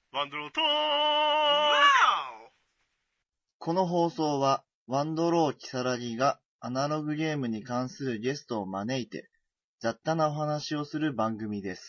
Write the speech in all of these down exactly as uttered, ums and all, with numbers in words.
ワンドローとーこの放送は、ワンドロー・キサラギがアナログゲームに関するゲストを招いて、雑多なお話をする番組です。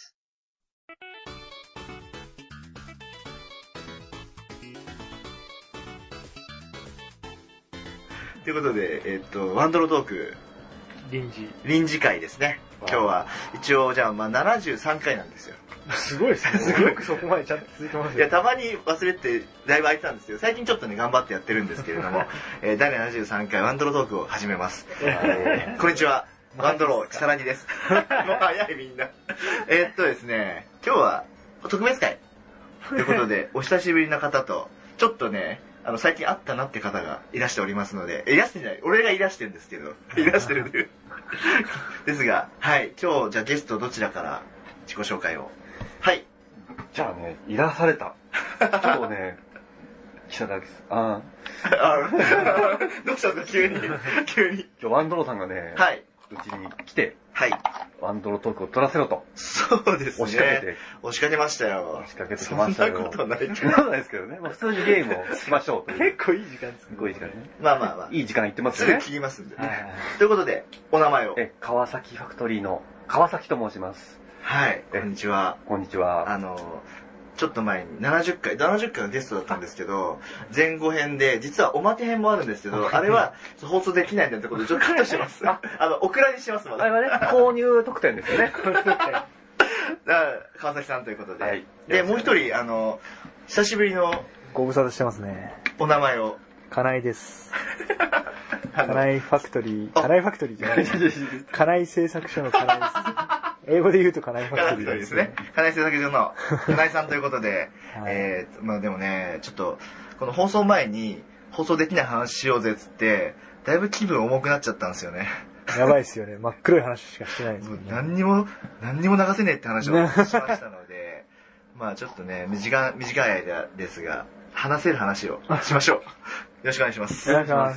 ということで、えっと、ワンドロートーク、 臨時。 臨時会ですね。今日は、一応、じゃあ、まあ、ななじゅうさんかいなんですよ。 すごいですね。すごくそこまでちゃんと続いてますよ。 いや、たまに忘れて、だいぶ空いてたんですけど、最近ちょっとね、頑張ってやってるんですけれども、えー、だいななじゅうさんかいワンドロートークを始めます。えー、こんにちは。ワンドロー、キサラギです。もう早いみんな。えーっとですね、今日は、特別会。ということで、お久しぶりな方と、ちょっとね、あの、最近会ったなって方がいらしておりますので、いらしてんじゃない、俺がいらしてるんですけど、いらしてるんで。ですが、はい、今日、じゃあゲストどちらから自己紹介を。はい。 じゃあね、いらされた。今日ね、記者だけです。ああ。どうしたんですか、急に。急に。 今日ワンドローさんがね、 はい。 うちに来て、 はい。 ワンドロートークを取らせろと。 そうですね。 押しかけて。 押しかけましたよ。 押しかけてきましたよ。 そんなことないけど。 そんなことないですけどね。まあ普通にゲームをしましょうという。 結構いい時間ですね。 すごい時間ね。 まあまあまあ。 いい時間いってますすよね。 ぐ切りますんで。 はいはいはい。 ということで、お名前を。 え、川崎ファクトリーの川崎と申します。 はい。こんにちは。 こんにちは。 あの、ちょっと前にななじゅっかい、ななじゅっかいのゲストだったんですけど、前後編で、実はおまけ編もあるんですけど、あれは放送できないんだってことでちょっとカットしてます。あの、お蔵にしますまだ。 あれはね、購入特典ですよね。 だから川崎さんということで。 はい。 で、もう一人、あの、久しぶりのご無沙汰してますね。 お名前を。 金井です。 あの金井ファクトリー、金井ファクトリーじゃない。金井製作所の金井です。英語で言うと金井ファクトリーですね。金井製作所の金井さんということで、 はい、 えー、まあでもね、ちょっと、この放送前に放送できない話しようぜっつって、だいぶ気分重くなっちゃったんですよね。 やばいっすよね。真っ黒い話しかしてないですよね。 何にも、何にも流せねえって話をしましたので、まあちょっとね、短、短い間ですが、話せる話をしましょう。よろしくお願いします。 お願いします。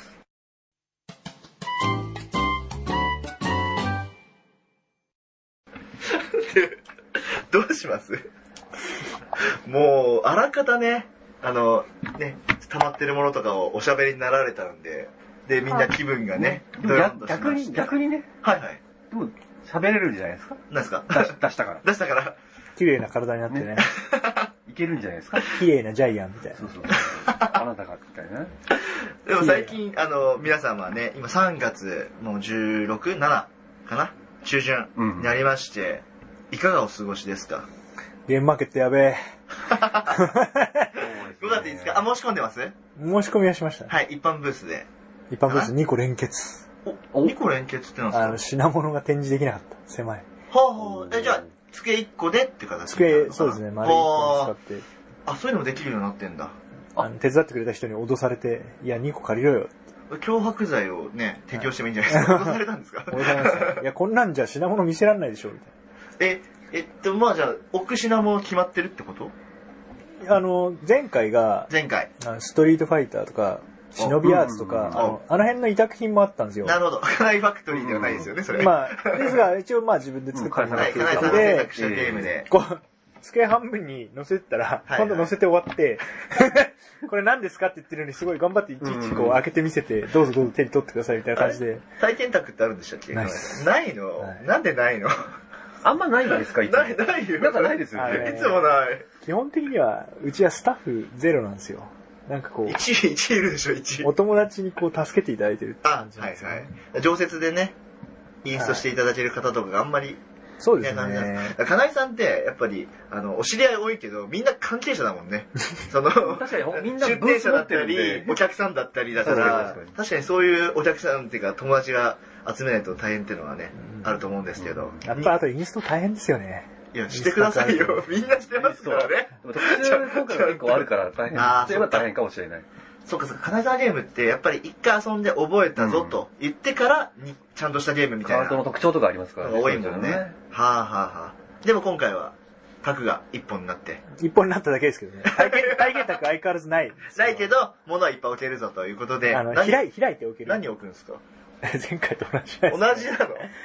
どうします？もう、あらかたね、あの、ね、溜まってるものとかをおしゃべりになられたんで、で、みんな気分がね、 逆に、逆にね。 はいはい。 でも、喋れるんじゃないですか？ 何ですか？ 出したから。 出したから。 綺麗な体になってね。 いけるんじゃないですか？ 綺麗なジャイアンみたいな。 そうそう。あなたがみたいな。 でも最近、あの、皆さんはね、今さんがつのじゅうろく、しちかな中旬になりまして、うん、いかがお過ごしですか？ ゲームマーケットやべえ。 ごがついつか、あ、申し込んでます？ 申し込みはしました、ね。 はい、一般ブースで。 一般ブースにこ連結。 お、にこ連結ってなんですか？ あの、品物が展示できなかった。狭い。 はあはあ、え、じゃあ、机いっこでって形？ 机、そうですね、丸いっこ使って。 あ、そういうのもできるようになってんだ。 あの、手伝ってくれた人に脅されて、いや、にこ借りろよ。 脅迫罪をね、適用してもいいんじゃないですか。脅されたんですか？ 脅されました。いや、こんなんじゃ品物見せられないでしょ、みたいな。 え、えっと、まあじゃあ、置く品物決まってるってこと？ あの、前回が、 前回。 ストリートファイターとか、忍びアーツとか、あの、あの辺の委託品もあったんですよ。 なるほど。カナイファクトリーではないですよね、それ。 まあ、ですが、一応まあ自分で作ったものっていうことで、ゲームで。 こう、机半分に乗せてたら、今度乗せて終わって、これ何ですかって言ってるのにすごい頑張っていちいちこう開けてみせて、どうぞどうぞ手に取ってくださいみたいな感じで。 体験宅ってあるんでしたっけ？ないの？なんでないの？ あんまないんですか？ ない、ないよ。 なんかないですよね。 いつもない。 基本的には、うちはスタッフゼロなんですよ。なんかこう。 いち、いちいるでしょ、いち。 お友達にこう助けていただいてるって感じなんですよ、ね。 あ、はいはい。常設でね、インストしていただける方とかがあんまり。 そうですね。 金井さんって、やっぱり、あの、お知り合い多いけど、みんな関係者だもんね。その、 確かにみんな出店者だったり、お客さんだったりだから、確かにそういうお客さんっていうか、友達が集めないと大変っていうのはね、あると思うんですけど。 やっぱあとインスト大変ですよね。 いや、してくださいよ。みんなしてますからね。 特殊効果が結構あるから大変。ああ、そういえば大変かもしれない。 そうかそうか、金沢ゲームってやっぱり一回遊んで覚えたぞと言ってからにちゃんとしたゲームみたいな。 カートの特徴とかありますからね。多いもんね。はあはあはあ。でも今回は、卓が一本になって。 一本になっただけですけどね。体験、体験卓相変わらずない。 ないけど、物はいっぱい置けるぞということで。 あの、開い、開いて置ける。 何置くんですか？ 前回と同じ同じなの？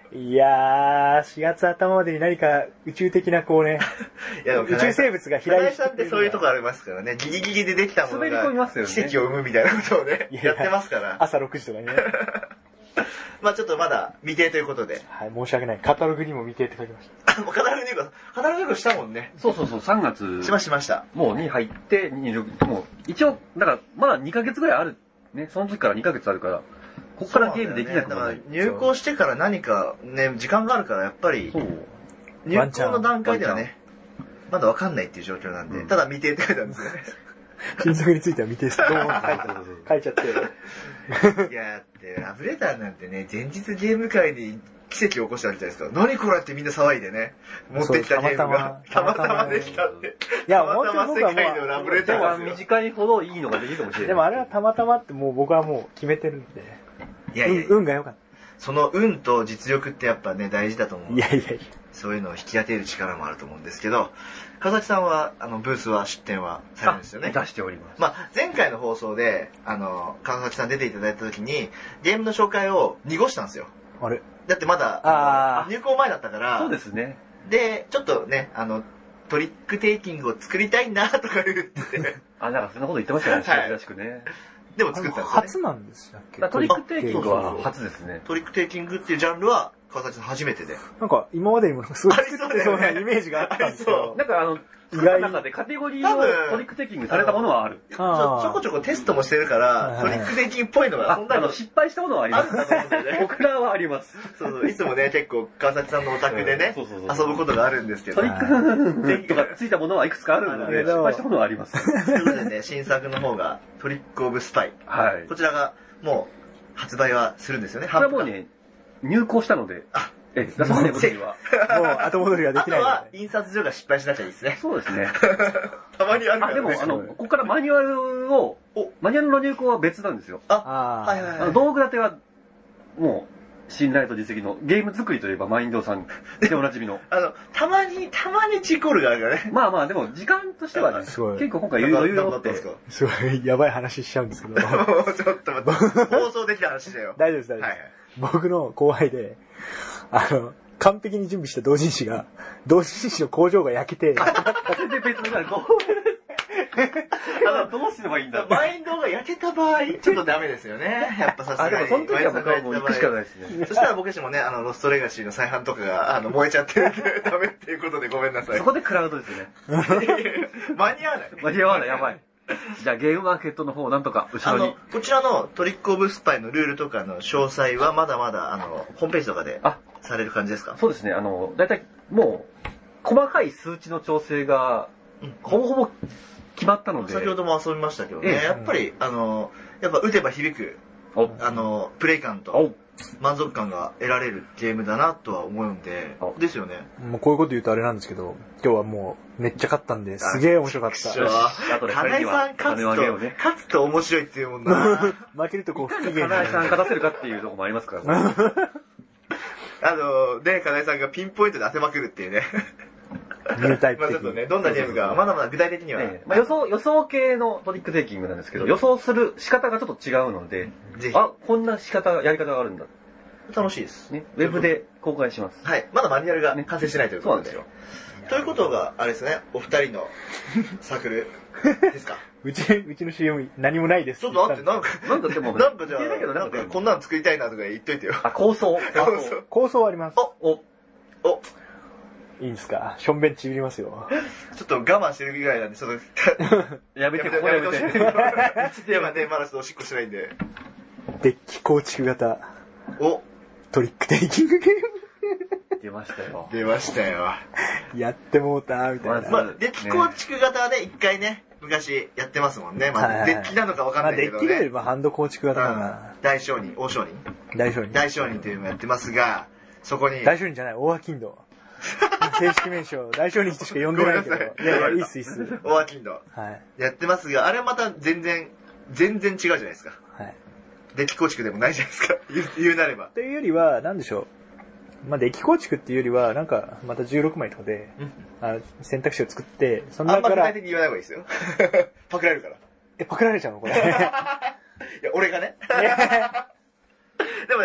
いやー、しがつ頭までに何か宇宙的なこうね、 いや宇宙生物が飛来して金井さんってそういうとこありますからね。ギリギリでできたもの滑り込みがますよね奇跡を生むみたいなことをね、 いややってますから。 朝ろくじとかにね。 まあちょっとまだ未定ということで。 はい、申し訳ない。カタログにも未定って書きました。 あ、もうカタログ入稿、カタログ入稿したもんね。 そうそうそう、さんがつ。 しましました。 もうに入って、にもう、一応、だから、まだにかげつぐらいある。ね、その時からにかげつあるから、こっからゲームできなくだからもない。 入校してから何かね、時間があるからやっぱり、 そう。 入校の段階ではね、まだわかんないっていう状況なんで、 うん、 ただ未定って書いてあるんですよね。 新作については未定です。どうも書いて書いちゃって。 いや、って、ラブレターなんてね、前日ゲーム会に奇跡を起こしたみたいですから、何これってみんな騒いでね、持ってきたゲームが、たまたまできたって。 いや、 たまたま世界のラブレタでもーですよ。 短いほどいいのができるかもしれない。 でもあれはたまたまってもう僕はもう決めてるんで。 いやいやいや、 運が良かった。 その運と実力ってやっぱね、大事だと思う。 いやいやいや。 そういうのを引き当てる力もあると思うんですけど、川崎さんは、あの、ブースは出展はされるんですよね。 出しております。 まあ、前回の放送で、あの、川崎さん出ていただいた時に、ゲームの紹介を濁したんですよ。 あれだってまだ、 あ入校前だったから、 そうですね。 で、ちょっとね、あの、トリックテイキングを作りたいなとか言ってて。 あ、なんかそんなこと言ってましたよね、 はいらしくね。 でも作ったんですよね。 初なんですよね。 トリックテイキングは初ですね。 トリックテイキングっていうジャンルは、川崎さん初めてで。 なんか今までにもすごい作ってそうなイメージがあったんですけど。 なんかあの、意外の中でカテゴリーのトリックテイキングされたものはある。 ちょちょこちょこテストもしてるから、トリックテイキングっぽいのが、 そんなの失敗したものはあります。僕らはあります。 そうそう、いつもね、結構川崎さんのお宅でね、遊ぶことがあるんですけど。 トリックとかついたものはいくつかあるので、失敗したものはあります。 ということでね、新作の方がトリックオブスパイ。 はい。 こちらがもう発売はするんですよね。 これはもうね、入稿したので、あ、え、出さないことには。 もう後戻りができない。 あとは印刷所が失敗しなきゃいいですね。 そうですね。 たまにあるからね。 あ、でもあの、ここからマニュアルを、マニュアルの入稿は別なんですよ。 あ、はいはいはい。 道具立ては、もう、信頼と実績のゲーム作りといえばマインドさんでおなじみの。 あの、たまに、たまにチコールがあるからね。 まあまあ、でも時間としてはね、結構今回余裕を持って。 すごいやばい話しちゃうんですけど。 もうちょっと待って、放送できた話だよ。 大丈夫です、大丈夫です。はいはい、僕の後輩で、あの、完璧に準備した同人誌が、同人誌の工場が焼けて、 全然別のこあの、どうすればいいんだマインドが焼けた場合、ちょっとダメですよね。やっぱさすがに。 あ、でもその時は僕はもう行くしかないですね。 そしたら僕たちもね、あの、ロストレガシーの再販とかが、あの、燃えちゃってるんで、ダメっていうことでごめんなさい。 そこでクラウドですよね。 間に合わない。 間に合わない、やばい。じゃあゲームマーケットの方なんとか後ろに。 こちらのトリックオブスパイのルールとかの詳細はまだまだ、あの、ホームページとかでされる感じですか？ そうですね。あの、だいたいもう、細かい数値の調整が、ほぼほぼ決まったので。 先ほども遊びましたけどね、やっぱり、あの、やっぱ打てば響く、あの、プレイ感と満足感が得られるゲームだなとは思うんで、ですよね。 もうこういうこと言うとあれなんですけど、今日はもうめっちゃ勝ったんで、すげえ面白かった。 金井さん勝つと、勝つと面白いっていうもんな。 負けるとこう不機嫌に。 金井さん勝たせるかっていうところもありますからね。 あの、ね、金井さんがピンポイントで当てまくるっていうね。 ニュータイプまあちょっとね、どんなゲームか、まだまだ具体的には。 ええ、まあ予想、予想系のトリックテイキングなんですけど、予想する仕方がちょっと違うので、ぜひ。あ、こんな仕方、やり方があるんだ。 楽しいです。 ね、ウェブで公開します。 はい。まだマニュアルが完成してないということで。 そうなんですよ。ということが、あれですね、お二人のサークルですか。 うち、うちの シーエム 何もないです。 ちょっと待って、なんか、 なんかでも、 なんかじゃあ、なんかこんなの作りたいなとか言っといてよ。 あ、構想。 構想。構想あります。 お、お、お。 いいんですか？しょんべんちびりますよ。 ちょっと我慢してるぐらいなんで、ちょっと。やめて、これやめて。 やめて、まだちょっとおしっこしないんで。 デッキ構築型。 お。 トリックテイキングゲーム。 出ましたよ。 出ましたよ。 やってもうた、みたいな。 まあ、デッキ構築型はね、一回ね、昔やってますもんね。まあ、デッキなのかわかんないけどね。 まあ、デッキレベルはハンド構築型かな。 大商人、大商人。 大商人。 大商人というのをやってますが、そこに。 大商人じゃない、大アキンド。正式名称、大商人としか呼んでないけど。いやいや、いいっす、いいっす。 大アキンド。はい。やってますが、あれはまた全然、全然違うじゃないですか。はい。デッキ構築でもないじゃないですか。言うなれば。 というよりは、なんでしょう。まあ、デッキ構築っていうよりは、なんか、またじゅうろくまいとかで、うん、あの選択肢を作って、 その中から。あんま具体的に言わない方がいいですよ。パクられるから。え、 パクられちゃうのこれ。いや、俺がね。でも、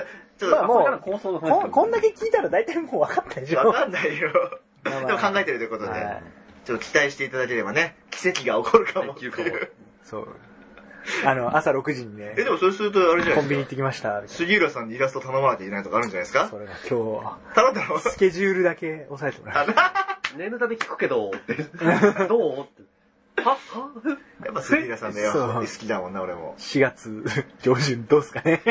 ちょっと、 まあもうこれから構想の話ここんだけ聞いたら大体もう分かったでしょ。 わかんないよ。 まあまあでも考えてるということで、 はいちょっと期待していただければね、奇跡が起こるかもっていう。 そう。あの、朝ろくじにねえ、、でもそうするとあれじゃないですか。 コンビニ行ってきました。みたい杉浦さんにイラスト頼まなきゃいけないとかあるんじゃないですかなそれが今頼んだの日、スケジュールだけ押さえてもらう。 念のため聞くけど、って。どうって。ははやっぱ杉浦さんだよ。 そう好きだもんな、俺も。 しがつ上旬どうすかね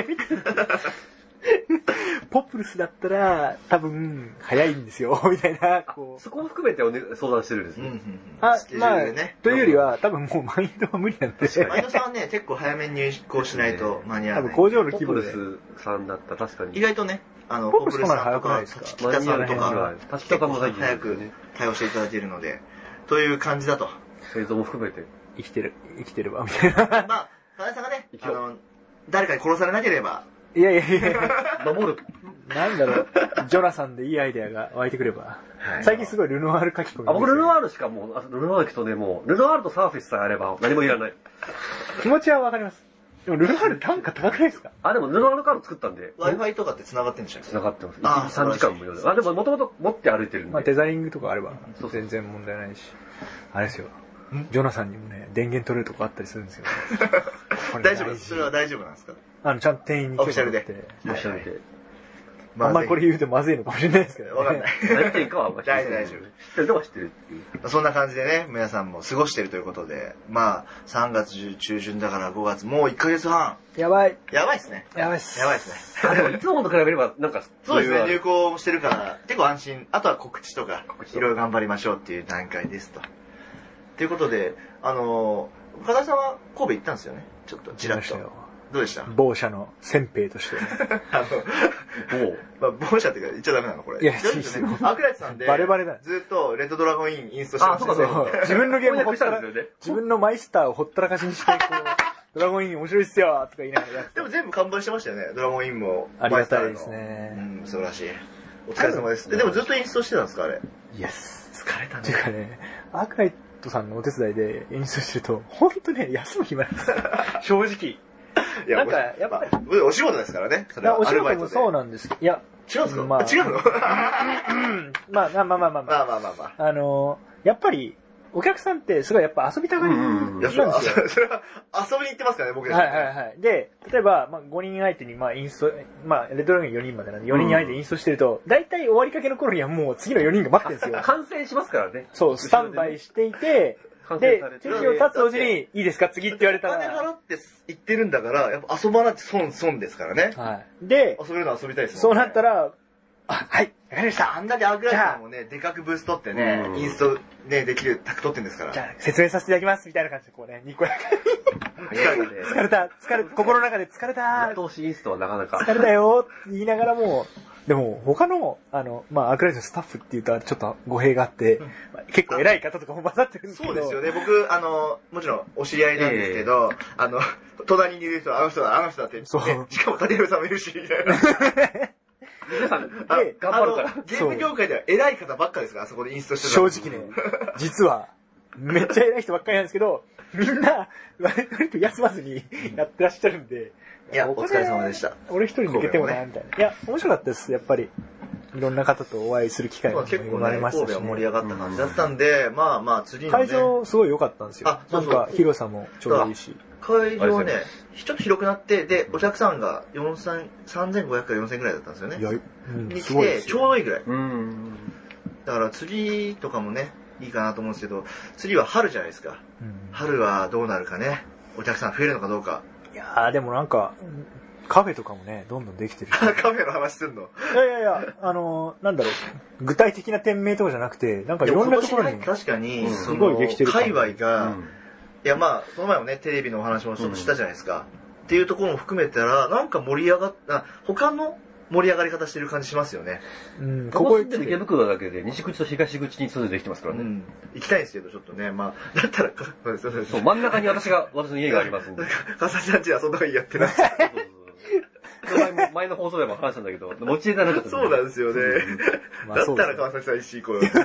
ポプルスだったら多分早いんですよ、みたいな、こう。 そこも含めてお、ね、相談してるんですね。 うんうんうん。 あスケ、ジュまあールでね。、 というよりは多分もうマインドは無理なんで、 マイノさんはね、結構早めに入校しないと間に合わない。 多分工場のポ規模で。 プルスさんだったら確かに。 意外とね、あの、 ポップスポップルさんと早くないか、 ですか北さんと間に合わかない、 結滝田さん構も最近早く対応していただけるので、という感じだと。 製造も含めて。 生きてる、生きてるわ、みたいな。 まあ、金井さんがね、 生きようあの、誰かに殺されなければ、 いやいやいや守る。 なんだろう、ジョナサンでいいアイデアが湧いてくれば。最近すごいルノワール書き込み。 あ、僕ルノワールしかもう、あルノワールとね、もう、ルノワールとサーフェスさえあれば何もいらない。 気持ちはわかります。でもルノワール単価高くないですか？ あ、でもルノワールカード作ったんで、 Wi-Fi とかって繋がってんでしょ繋がってます。 あーいちにちさんじかん無料で。あ、でももともと持って歩いてるんで。 まあテザリングとかあればそう全然問題ないし。あれですよ。ジョナサンにもね、電源取れるとこあったりするんですよ。これ大丈夫です。 事それは大丈夫なんですかあの、ちゃんと店員に許可取って。 もしあげて。 あんまりこれ言うとまずいのかもしれないですけどね。 わかんない。 何言ってんかはあんまり大丈夫大丈夫知ってるのは知ってるっていう。 そんな感じでね、皆さんも過ごしてるということで、まあ、さんがつ中旬だからごがつ、もういっかげつはん。 やばい。 やばいっすね。 やばいっす。 やばいっすね。 あ、でもいつもと比べれば、なんか、 そうですね、 余裕流行してるから、結構安心。あとは告知とか、 知いろいろ頑張りましょうっていう段階ですと。ということで、あのー、岡田さんは神戸行ったんですよね。ちょっと、ちらっと。どうでした某社の先兵として。 あの、 もう、 まあ、某社っていうか言っちゃダメなのこれ。 いや大丈夫ですよね。アークライトさんで、 バレバレだずっとレッドドラゴンインインストしてまあ、 したそうかそうねか。 自分のゲームほったら、 翻訳したんですよね自分のマイスターをほったらかしにして、こう、ドラゴンイン面白いっすよとか言いながらやってでも全部完売してましたよね。ドラゴンインも。 ありがたいですねうん、素晴らしい。お疲れ様です。ででもずっとインストしてたんですかあれ。 イエス。 疲れたっていうかね、アークライトさんのお手伝いで演出してると、ほんとね、休む暇ないです。正直。 いや、 なんかやっぱりまあお仕事ですからね。それはお仕アルバイトで事もそうなんですけど、いや、 違うんですか、 まあ違うのまあまあまあまあまあ、ままあまあまあまあ。 あ、あのー、やっぱり、お客さんってすごいやっぱ遊びたがりなんいや、 ですよ。 それは、それは遊びに行ってますからね、僕たち。 はいはいはい。で、例えば、まあ、ごにん相手に、まあ、インスト、まあ、レッドドラゴンよにんまでなんで、よにん相手にインストしてると、大体終わりかけの頃にはもう次のよにんが待ってるんですよ。 完成しますからね。 そう、スタンバイしていて、で完成され、て席を立つうちに、いいですか次って言われたお金ら。 払って行ってるんだから、やっぱ遊ばなくて損、損ですからね。 はい。で、 遊べるのは遊びたいですそうなったら、 ら、あ、はい、わかりました。 あんだけアークライトさんもね、でかくブーストってねう、んインストね、できるタク取ってんですから。 じゃあ、説明させていただきます。みたいな感じで、こうね、にこやかに。 疲れたね。 疲れた、疲れ、心の中で疲れた後押しインストはなかなか。 疲れたよって言いながらも、でも他の、あの、まあ、アークライトのスタッフっていうとちょっと語弊があって、まあ結構偉い方とかも混ざってるんですけど。 そうですよね。僕、あの、もちろんお知り合いなんですけど、あの、隣にいる人はあの人だ、あの人だって、ね、 そうしかも竹部さんもいるし、みたいな。 皆さん、 あで頑張るからあのゲーム業界では偉い方ばっかですから、あそこでインストしてた正直ね、実は、めっちゃ偉い人ばっかりなんですけど、みんな、割と休まずにやってらっしゃるんで。 いや、おこれ疲れ様でした。 俺一人抜けてもな、みたいな。いや、面白かったです、やっぱり。いろんな方とお会いする機会もまあ、結構ね、 生まれましたし、 神戸は盛り上ね。 がった感じだったんで、まあまあ次のね、 会場すごい良かったんですよ。 あそうそうなんか広さもちょうどいいし。 会場はねあれで、 ちょっと広くなって、で、お客さんがよんさんさんぜんごひゃくからよんせんぐらいだったんですよね。 いや、うん、 に来て、 すごいですよちょうどいいぐらい。 うん。 だから次とかもね、いいかなと思うんですけど、次は春じゃないですか。 うん春はどうなるかね。お客さん増えるのかどうか。 いやー、でもなんか、カフェとかもね、どんどんできてるし。 カフェの話すんの。 いやいやいや、あのー、なんだろう、具体的な店名とかじゃなくて、なんかいろんなところに、 確かに、 うんそのすごいできてる感界隈が、 うんいやまあ、その前もね、テレビのお話もちょっとしたじゃないですか。っていうところも含めたら、なんか盛り上がっあ他の盛り上がり方してる感じしますよね。 うん、 こここへ来てこへ来て池袋だけで西口と東口にそれぞれできてますからね。 うん。行きたいんですけど、ちょっとね、まあ、だったらか、そうそうそうそう、真ん中に私が、私の家がありますんで。 かさちゃんちで遊んだ方がいいやってな。 前も前の放送でも話したんだけど、持ち家じゃなかった。 そうなんですよね。 まあだっそうですねたら川崎さん一緒に行こうよ。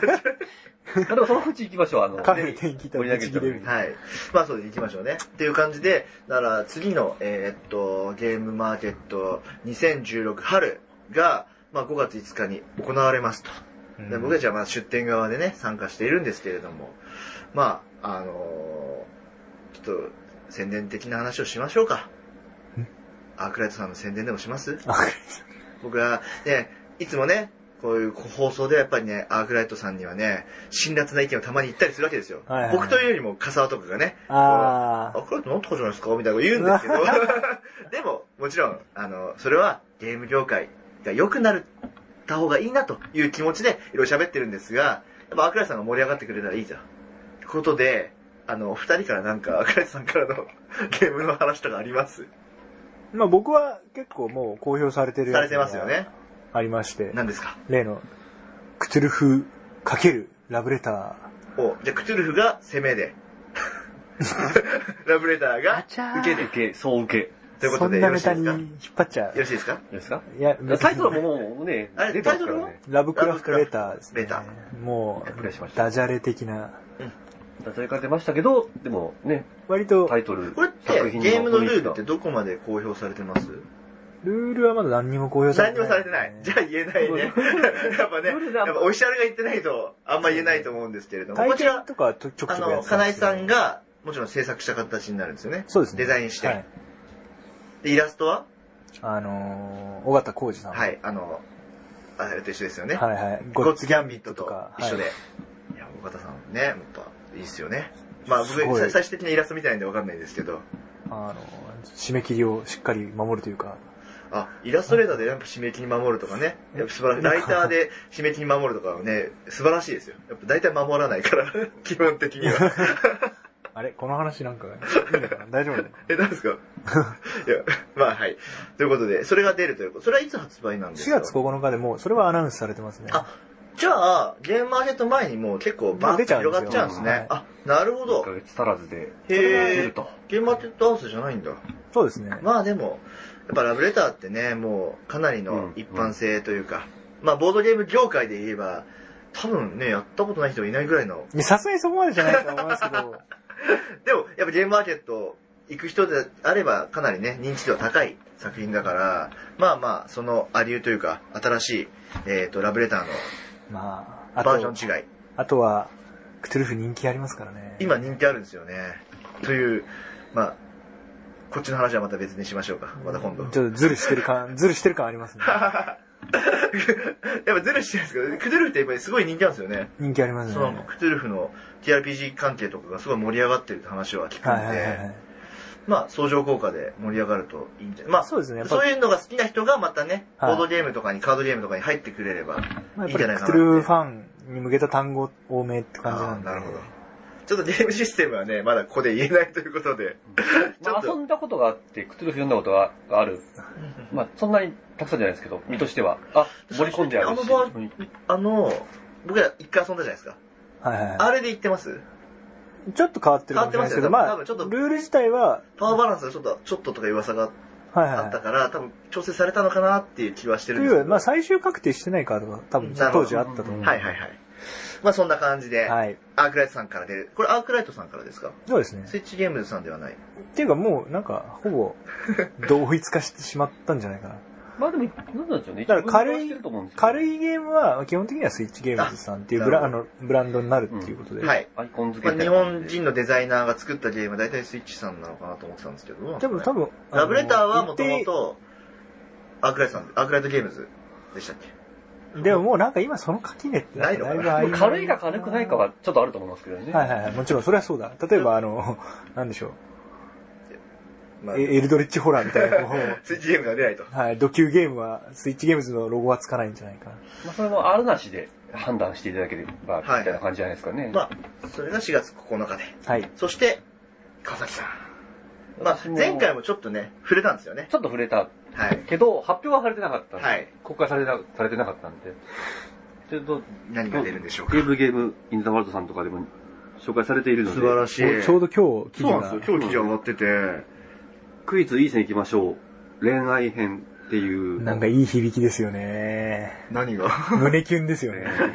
でもそのうち行きましょう、あの、 カフェ店聞いたらぶち切れる。 はい。まあそうで行きましょうね。っていう感じで、だから次の、えーっと、ゲームマーケットにせんじゅうろく春が、まあごがついつかに行われますと。で僕たちはまあ出店側でね、参加しているんですけれども、まあ、あのー、ちょっと宣伝的な話をしましょうか。アークライトさんの宣伝でもします？僕はね、いつもね、こういう放送でやっぱりね、アークライトさんにはね、辛辣な意見をたまに言ったりするわけですよ。はいはいはい、僕というよりも笠原とかがね、 あアークライトなんとかじゃないですかみたいなこと言うんですけど、でも、もちろん、あの、それはゲーム業界が良くなった方がいいなという気持ちでいろいろ喋ってるんですが、やっぱアークライトさんが盛り上がってくれたらいいじゃん。ということで、あの、二人からなんか、アークライトさんからのゲームの話とかあります？ まあ僕は結構もう公表されてるやつされてますよね。 ありまして。 何ですか？ 例の、クトゥルフ×ラブレター。お、じゃあクトゥルフが攻めで。ラブレターが受けで。 受け、そう受け。 ということで、 そんなネタに引っ張っちゃう。 よろしいですか？よろしいですか？ いや、 タイトルももうね、 あれ、タイトルはラブクラフトレターですね。 レター。もう、ダジャレ的な。 ダジャレが出ましたけど、でもね、 割と、 タイトル。 これってゲームのルールってどこまで公表されてます？ ルールはまだ何にも公表されてない、 何にもされてない。じゃあ言えないね。やっぱね、やっぱオフィシャルが言ってないとあんま言えないと思うんですけれども。 体験とかちょくちょくあの、金井さんがもちろん制作した形になるんですよね。 そうですね。 デザインして。 はい、 で、イラストはあのー、尾形浩二さん。 はい、あの、あれと一緒ですよね。 はいはい。 ゴッツギャンビットと一緒で。はい、いや、尾形さんね、やっぱいいっすよね。まあ僕、最終的なイラストみたいんでわかんないですけど。 あの、締め切りをしっかり守るというか。 あ、イラストレーターでやっぱ締め切り守るとかね。やっぱ素晴らしい。ライターで締め切り守るとかはね、素晴らしいですよ。やっぱ大体守らないから、基本的には。 あれこの話なんか、いいのかな大丈夫だよ。 え、何ですか？いや、まあはい。ということで、それが出るということ。それはいつ発売なんですか？ しがつここのかでもう、それはアナウンスされてますね。 あ、じゃあ、ゲームマーケット前にもう結構バーッと広がっちゃうんですね。はい、あ、なるほど。いっかげつ足らずで。 へえ。ゲームマーケットハウスじゃないんだ。 そうですね。 まあでも、やっぱラブレターってね、もうかなりの一般性というか、うんうん、まあボードゲーム業界で言えば、多分ね、やったことない人いないぐらいの。 さすがにそこまでじゃないと思いますけど。 でも、やっぱゲームマーケット行く人であれば、かなりね、認知度は高い作品だから、まあまあ、そのアリューというか、新しい、えっと、ラブレターの、 まあ、 バージョン違い。 あとは、クトゥルフ人気ありますからね。 今人気あるんですよね。という、まあ、こっちの話はまた別にしましょうか。また今度。 ちょっとズルしてる感、ズルしてる感ありますね。 やっぱズルしてるんですけど、クトゥルフってやっぱりすごい人気なんですよね。 人気ありますね。 そのクトゥルフの ティーアールピージー 関係とかがすごい盛り上がってるって話は聞くんで、はいはいはい、まあ相乗効果で盛り上がるといいんじゃない。まあそうですね。そういうのが好きな人がまたね、ボードゲームとかにカードゲームとかに入ってくれればいいんじゃないかなって。クトゥルフファンに向けた単語多めって感じなんで。 なるほど。ちょっとゲームシステムはね、まだここで言えないということで。 まあ遊んだことがあって、クトゥルフ読んだことがある。まあそんなにたくさんじゃないですけど、身としては。あ、盛り込んであるし。 あの、僕ら一回遊んだじゃないですか。 はいはいはい。 あれで言ってます？ ちょっと変わってるかもしれないですけど、まあ、ルール自体は、 パワーバランスがちょっと、ちょっととか噂があったから、はいはいはい、多分調整されたのかなっていう気はしてるんですけど。 まあ最終確定してないカードが多分当時あったと思う。 はいはいはい。まあそんな感じで、はい、アークライトさんから出る。これアークライトさんからですか？ そうですね。 スイッチゲームズさんではない。 っていうかもうなんか、ほぼ、同一化してしまったんじゃないかな。 まあでも、なんなんでしょうね。 だから軽い、軽いゲームは、基本的にはスイッチゲームズさんっていうブラあのブランドになるっていうことで。うん、 はい。 アイコン付け、 まあ、日本人のデザイナーが作ったゲームは大体スイッチさんなのかなと思ってたんですけど。 でも多分、 ラブレターはもともと、アークライトさん、アークライトゲームズでしたっけ？ でももうなんか今その垣根ってないのかな。軽いか軽くないかはちょっとあると思いますけどね。 はいはいはい。もちろんそれはそうだ。例えばあの、なんでしょう。まあ、エルドレッジホラーみたいなスイッチゲームが出ないと。 はい。ド級ゲームはスイッチゲームズのロゴはつかないんじゃないかな。 まあそれもあるなしで判断していただければ、みたいな感じじゃないですかね。はい、 まあ、それがしがつここのかで。 はい。 そして、川崎さん。まあ、前回もちょっとね、触れたんですよね。 ちょっと触れた。 はい。 けど、発表はされてなかったんで。 はい。 公開されなされてなかったんで。ちょっと、 何が出るんでしょうか。 ゲームゲームインザワールドさんとかでも紹介されているので。 素晴らしい。 ちょうど今日記事が。 そうなんですよ。今日記事上がってて。 クイズいい線いきましょう。恋愛編っていう。 なんかいい響きですよね。 何が胸キュンですよね。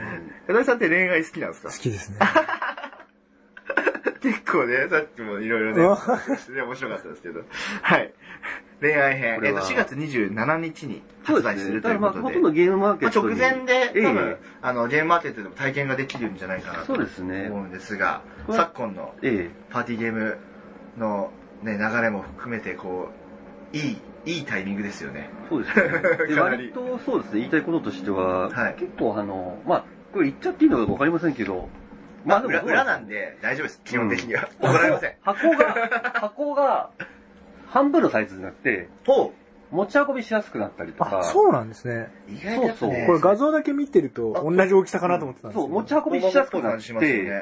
かなえさんって恋愛好きなんですか？ 好きですね。 結構ね、さっきもいろいろね、面白かったですけど。はい。恋愛編。えっと、しがつにじゅうしちにちに発売するということで。 まあ、ほとんどゲームマーケット直前で、多分、あの、ゲームマーケットでも体験ができるんじゃないかなと思うんですが、昨今のパーティーゲームのね、流れも含めて、こう、いい、いいタイミングですよね。 そうですね。割とそうですね、言いたいこととしては、結構あの、まあ、これ言っちゃっていいのかわかりませんけど、 まあ、裏、裏なんで大丈夫です、基本的には。怒られません。 箱が、箱が、半分のサイズになって、持ち運びしやすくなったりとか。 あ、そうなんですね。 意外とそう。 これ画像だけ見てると同じ大きさかなと思ってたんですけど。 そう、持ち運びしやすくなって、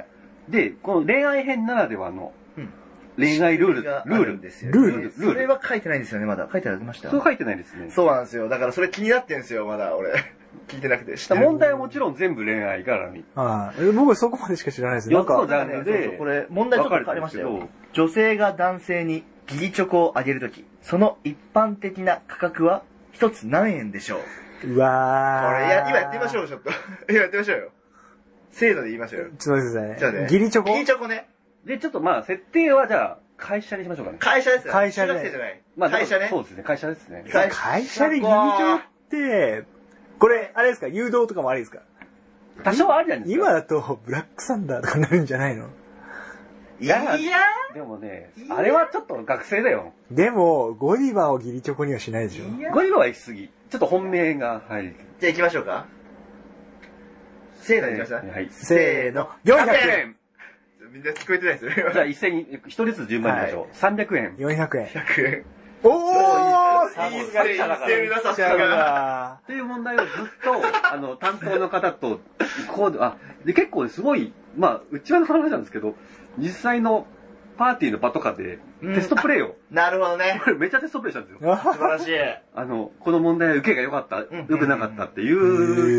で、この恋愛編ならではの、恋愛ルール、ルールですよ。 ルール。 それは書いてないんですよね、まだ。書いてありました？ そう書いてないですね。 そうなんですよ。だからそれ気になってんですよ、まだ俺。聞いてなくて。 問題はもちろん全部恋愛絡み。 ああ、僕そこまでしか知らないです。 よっつのジャンルで、 これ、問題ちょっと書かれましたよ。女性が男性に義理チョコをあげるとき、その一般的な価格は一つ何円でしょう？ うわー。これ、今やってみましょう、ちょっと。今やってみましょうよ。せーので言いましょうよ。 ちょっと待ってくださいね。 じゃあね。 義理チョコ？ 義理チョコね。 で、ちょっとまあ、設定はじゃあ、会社にしましょうかね。 会社ですよ。 会社で。 中学生じゃない。 まあ、 会社ね。 そうですね、会社ですね。 会社で義理チョコって、これ、あれですか、誘導とかもありですか？ 多少ありなんですよ。 今だと、ブラックサンダーとかになるんじゃないの？ いやいやでもね、あれはちょっと学生だよ。 でも、ゴディバを義理チョコにはしないでしょ。 ゴディバは行き過ぎ。ちょっと本命が入る。 じゃあ行きましょうか。せーのでいきました？ はい。 せーの、よんひゃくえん。 みんな聞こえてないですよ。 じゃあ一斉に、一人ずつ順番にいきましょう。さんびゃくえん。 よんひゃくえん。 ひゃくえん。 おーいいっすね、いいっすね、皆さんが。 という問題をずっと、あの、担当の方と、こう、あ、で、結構すごい、まあ、うちわの話なんですけど、実際のパーティーの場とかで、テストプレイを。 なるほどね。 これめっちゃテストプレイしたんですよ。 素晴らしい。 あの、この問題は受けが良かった、良くなかったっていう、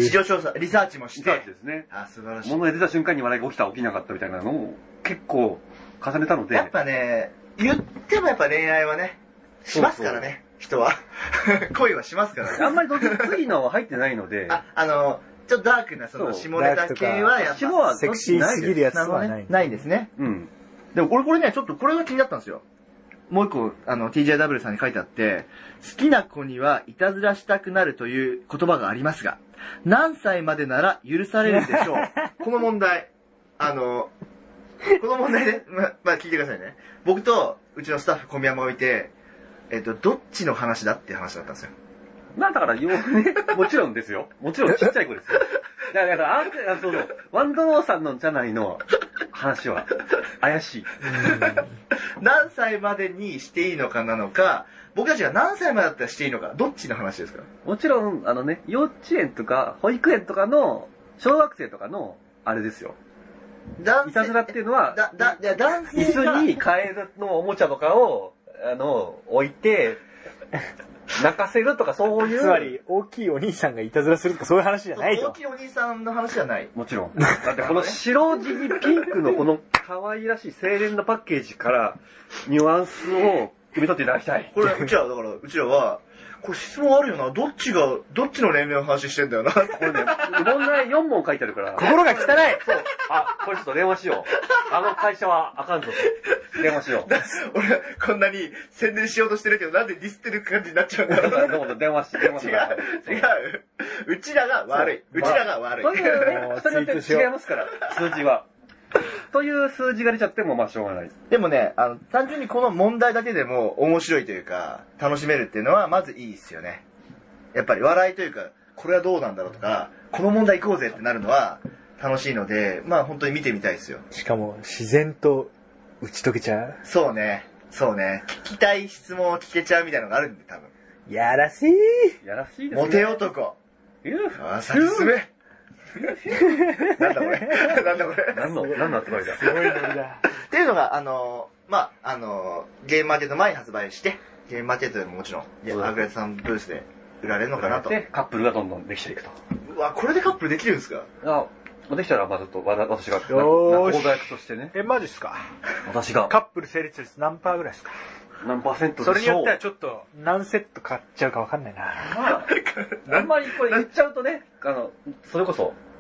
市場調査、リサーチもして。 リサーチですね。 あ、素晴らしい。 問題出た瞬間に笑いが起きた、起きなかったみたいなのを結構重ねたので。 やっぱね、言ってもやっぱ恋愛はね、しますからね、人は。恋はしますからね。 あんまりどっち次のは入ってないので。 あ、あの、ちょっとダークなその下ネタ系はやっぱ。 下はセクシーすぎるやつはない。 ないですね。うん。でもこれこれね、ちょっとこれが気になったんですよ。もう一個、あの、ティージェーダブリュー さんに書いてあって、好きな子にはいたずらしたくなるという言葉がありますが、何歳までなら許されるでしょう。この問題、あの、この問題で、ま、まあ、聞いてくださいね。僕と、うちのスタッフ小宮山がいて、えっと、どっちの話だっていう話だったんですよ。 まあだから、よね、もちろんですよ。もちろんちっちゃい子ですよ。だから、あ、そうそう、ワンドローさんのじゃないの話は、怪しい。 何歳までにしていいのかなのか、僕たちが何歳までだったらしていいのか、どっちの話ですか？ もちろん、あのね、幼稚園とか、保育園とかの、小学生とかの、あれですよ。いたずらっていうのは、 だ、だ、いや、男性椅子にカエルのおもちゃとかを、あの、置いて、泣かせるとかそういう。 つまり、大きいお兄さんがいたずらするとかそういう話じゃないと。 大きいお兄さんの話じゃない。 もちろん。だってこの白地にピンクのこの可愛らしい青年のパッケージから、ニュアンスを汲み取っていただきたい。 これ、うちら、だから、うちらは、これ質問あるよな。どっちが、どっちの年齢の話してんだよな。これね、 問題よん問書いてあるから。 心が汚い。そう。 あ、これちょっと電話しよう。あの会社はあかんぞと。電話しよう。 俺、こんなに宣伝しようとしてるけど、なんでディスってる感じになっちゃうんだろうな。 どうぞ電話し、電話し。 違う、違う。うちらが悪い。うちらが悪い。 というね、人によって違いますから、数字は。という数字が出ちゃってもまあしょうがない。 でもね、あの、単純にこの問題だけでも面白いというか、楽しめるっていうのはまずいいですよね。やっぱり笑いというか、これはどうなんだろうとか、この問題行こうぜってなるのは楽しいので、まあ本当に見てみたいですよ。 しかも自然と打ち解けちゃう。 そうね。そうね。聞きたい質問を聞けちゃうみたいなのがあるんで、多分。 やらしい。 やらしいですね。 モテ男。 うああ、先進め。なんだこれ。なんだこれ。 何の、何の集まりだ。 すごいノリだ。 っていうのが、あの、まあ、あの、ゲームマーケット前に発売して、ゲームマーケットでももちろん、アグレさんブースで売られるのかなと。 で、カップルがどんどんできていくと。 うわ、これでカップルできるんですか？ あ、できたら、まあちょっと、私が、 よーし。 講座役としてね。 え、マジっすか？ 私が。 カップル成立率何パーぐらいですか？ 何パーセントでしょう？ それによってはちょっと、何セット買っちゃうかわかんないな。 まあ、あんまりこれ言っちゃうとね、あの、それこそ、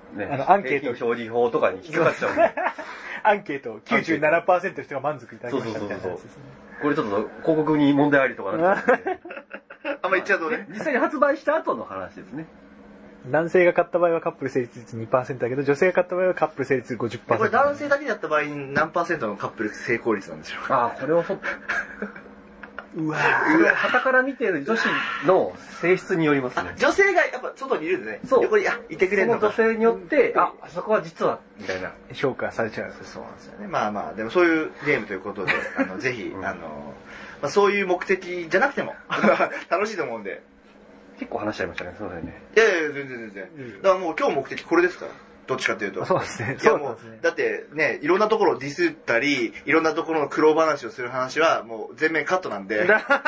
ね、 あのアンケート景品表示法とかに引っかかっちゃうんで。 アンケートきゅうじゅうななパーセントの人が満足いただきましたみたいなやつですね。 これちょっと広告に問題ありとかなっちゃうんで。 あんま言っちゃうとね。 実際に発売した後の話ですね。 男性が買った場合はカップル成立率 にパーセント だけど、女性が買った場合はカップル成立 ごじゅっパーセント。 これ男性だけでやった場合に何パーセントのカップル成功率なんでしょうか。 ああ、これをそ、 うわそれを旗から見ている女子の性質によりますね。 女性がやっぱ外にいるんですね。 そう横に、あ、いてくれるのか。 その女性によって、あ、あそこは実は、みたいな。 評価されちゃうんですよ。 そうなんですよね。まあまあ、でもそういうゲームということで、あの、ぜひ、あの、まあ、そういう目的じゃなくても、楽しいと思うんで。 結構話しちゃいましたね、すいませんね。 いやいや、全然全然。だからもう今日目的これですから。どっちかというと。 そうですね。 いやもう、だってね、いろんなところをディスったり、いろんなところの苦労話をする話は、もう全面カットなんで。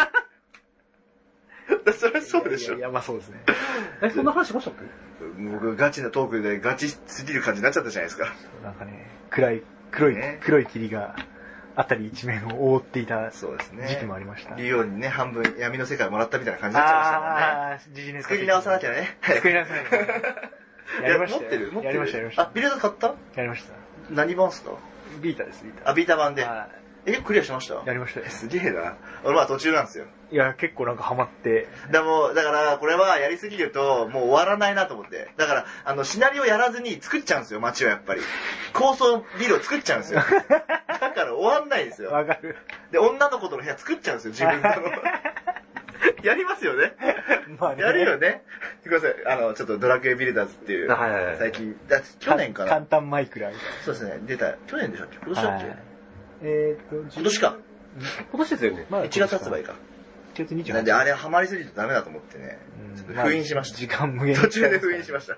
それはそうでしょ。 いや、まあそうですね。 え、そんな話しましたっけ？ 僕、ガチなトークでガチすぎる感じになっちゃったじゃないですか。 なんかね、暗い、黒い、ね、黒い霧が、あたり一面を覆っていた時期もありました。 リオにね、半分闇の世界をもらったみたいな感じになっちゃいましたもんね。 ああ、ジジネス作り直さなきゃね。 作り直さなきゃね。やりました。 持ってる持ってるやりました、やりました。 あ、ビルド買ったやりました。 何版っすか？ ビータです、ビータ。 あ、ビータ版で。え、クリアしました？ やりました。 すげえな。俺まあ途中なんですよ。 いや、結構なんかハマって。 でも、だから、これはやりすぎると、もう終わらないなと思って。だから、あの、シナリオやらずに作っちゃうんですよ、街をやっぱり。高層ビルを作っちゃうんですよ。だから終わんないんですよ。 わかる。 で、女の子との部屋作っちゃうんですよ、自分の。やりますよね。まあね。やるよね。ごめんなさい。あの、ちょっとドラクエビルダーズっていう、はいはいはい、最近、だ去年かな。 簡単マイクラみたいな。 そうですね、出た。去年でしたっけ？今年だっけ？ えーっと、 今年か。 今年ですよね。 まあ、いちがつ発売か。 いちがつにじゅうはちにち。 なんで、あれハマりすぎるとダメだと思ってね。ちょっと封印しました。 時間無限途中で封印しました。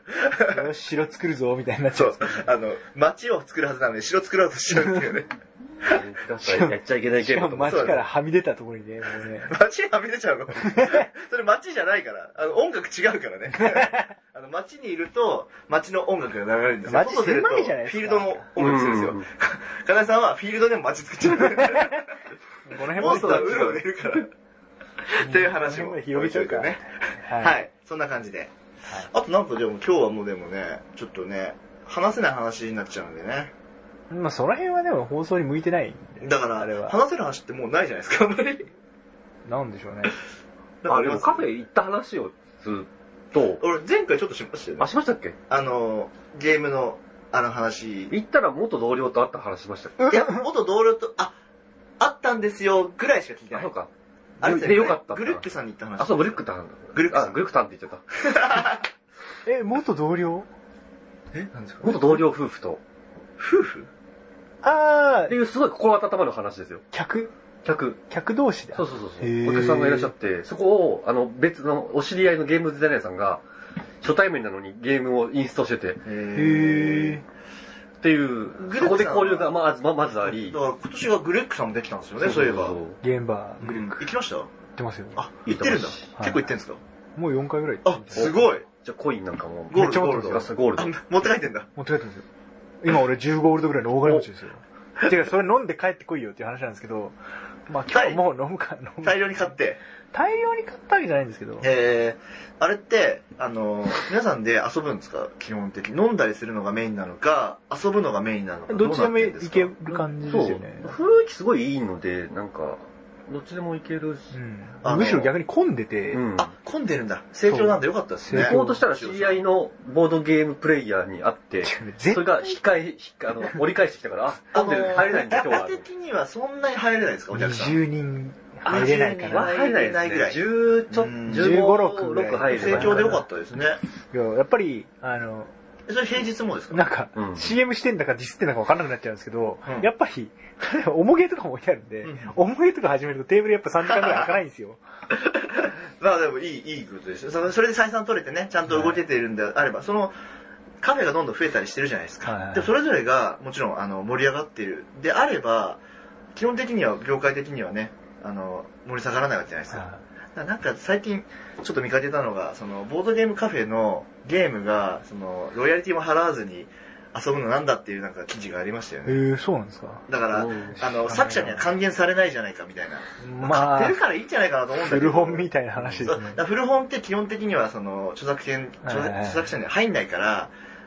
よし、城作るぞ、みたいになっちゃう。 そう。あの、街を作るはずなのに城作ろうとしちゃうっていうね。 やっちゃいけないゲームとか。 街からはみ出たところにね、もうね。 街はみ出ちゃうのそれ街じゃないから。あの、音楽違うからね。あの、街にいると、街の音楽が流れるんですよ。 街狭いじゃないですか。 フィールドの音楽するんですよ。かなえさんはフィールドでも街作っちゃう。この辺モンスターうろうろいるから。っていう話も広げちゃうからね。はい。そんな感じで。あとなんかでも今日はもうでもね、ちょっとね、話せない話になっちゃうんでね。 まあその辺はでも放送に向いてないんで。 だから、話せる話ってもうないじゃないですか、あんまり。 なんでしょうね。 あ、でもカフェ行った話をすると。 俺前回ちょっとしましたよね。 あ、しましたっけ？ あの、ゲームの、あの話。 行ったら元同僚と会った話しましたっけ？ いや、元同僚と、あ、あったんですよ、ぐらいしか聞いてない。 あ、そうか。 あれでよかった。 グルックさんに行った話。 あ、そう、グルックタン。 グルックさん。 あ、グルックタンって言っちゃった。 え、元同僚？ え、なんですか？ 元同僚夫婦と。 夫婦？ あー。 っていうすごい心温まる話ですよ。 客？ 客。 客同士だ。 そうそうそうそう。お客さんがいらっしゃって、そこを、あの、別のお知り合いのゲームデザイナーさんが、初対面なのにゲームをインストしてて。へー。 っていう、そこで交流がまず、ま、まずあり。 だから今年はグレックさんもできたんですよね、そういえば。 ゲームバー、グレック。 行きました？行ってますよ。 あ、行ってるんだ。結構行ってんですか？ もうよんかいぐらい行ってあ、すごい。 じゃあコインなんかも。 ゴールド、ゴールド。 ゴールド。 持って帰ってんだ。 持って帰ってますよ。今俺じゅうゴールドぐらいの大金持ちですよ。てか、それ飲んで帰ってこいよっていう話なんですけど、まあ今日もう飲むか、飲む。 大量に買って。 大量に買ったわけじゃないんですけど。 へー。あれって、あの、皆さんで遊ぶんですか？基本的に。飲んだりするのがメインなのか、遊ぶのがメインなのか。 どっちでもいける感じですよね。 雰囲気すごいいいので、なんか、どっちでもいけるし。 うん、むしろ逆に混んでて。 うん、あ、混んでるんだ。盛況なんでよかったですね。 行こうとしたら知り合いのボードゲームプレイヤーに会って、それが引き換え、あの、折り返してきたから、あ、混んでる、入れないんだ今日は。 的にはそんなに入れないですか、お客さん。 にじゅうにん入れないかな。 入れないぐらい。じゅうちょ、じゅうご、ろく入る。 盛況でよかったですね。 いや、やっぱり、あの、 それ平日もですか？ なんか、うん、シーエム してんだかディスってんだか分かんなくなっちゃうんですけど、うん、やっぱり、おもげとかも置いてあるんで、うん、おもげとか始めるとテーブルやっぱさんじかんぐらい開かないんですよ。 まあでもいい、いいことですよ。それで採算取れてね、ちゃんと動けているんであれば、その、カフェがどんどん増えたりしてるじゃないですか。はいはい、で、それぞれがもちろんあの盛り上がっている。であれば、基本的には、業界的にはね、あの、盛り下がらないわけじゃないですか。はい、なんか最近ちょっと見かけたのが、そのボードゲームカフェのゲームが、そのロイヤリティも払わずに遊ぶのなんだっていうなんか記事がありましたよね。 えー、そうなんですか。 だから、あの、作者には還元されないじゃないかみたいな。まあ、買ってるからいいんじゃないかなと思うんだけど。 古本みたいな話ですね。 古本って基本的にはその著作権、著作者には入んないから、